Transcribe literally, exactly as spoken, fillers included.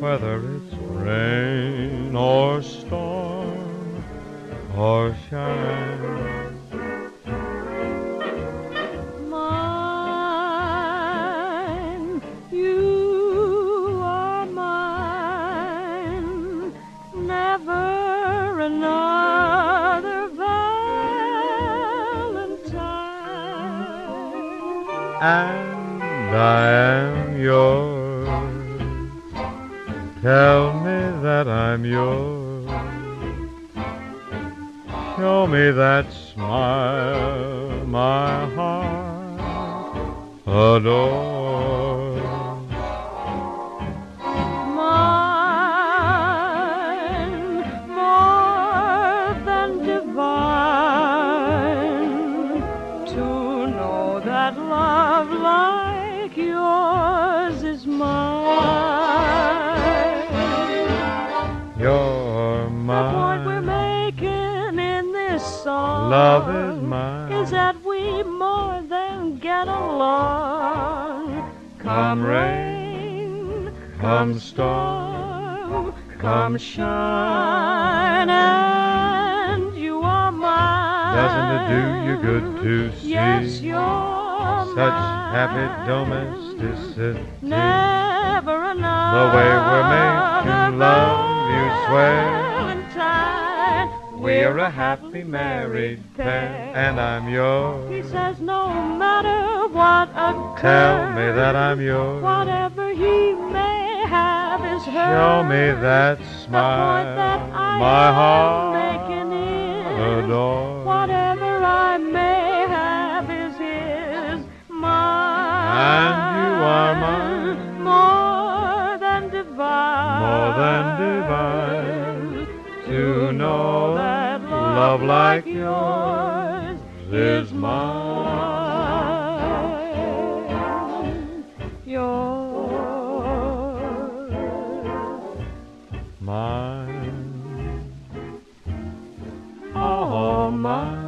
whether it's rain or storm or shine. Mine, you are mine, never another Valentine. And I am yours. Tell me that I'm yours. Show me that smile my heart adores. Mine, more than divine, to know that love like yours is mine. You're The point we're mine. making in this song Love is mine. is that we more than get along. Come rain, come storm, come shine, and you are mine. Doesn't it do you good to see Yes, you're such mine. happy domesticity? Never another. The way we're making love, you swear. Valentine. We're a happy married pair, and I'm yours. He says no matter what occurs, Tell me that I'm yours. whatever he may have is hers. Show me that smile The point that I my am heart making is adores. whatever I may have is his. Mine, And you are mine. more than divine, More than divine, to know that love like yours is mine. Yours. Mine, oh mine.